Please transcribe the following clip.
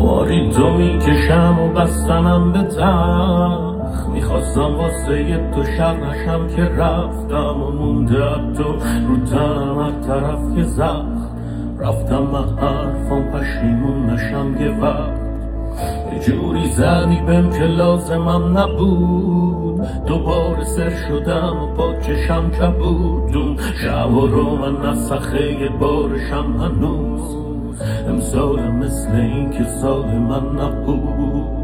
خماری تو میکشم و بستنم به تخت. میخواستم واسه تو شب نشم که رفتم و مونده تو رو تنم هر طرف که زخم. رفتم من حرفم پشیمون نشم یه وقت. یه جوری زدی بهم که لازمم نبود. دوباره سر شدم و با چشم کبود. اون شب رو من نسخه بارشم هنوز. امسال مثل این که سال من نبود.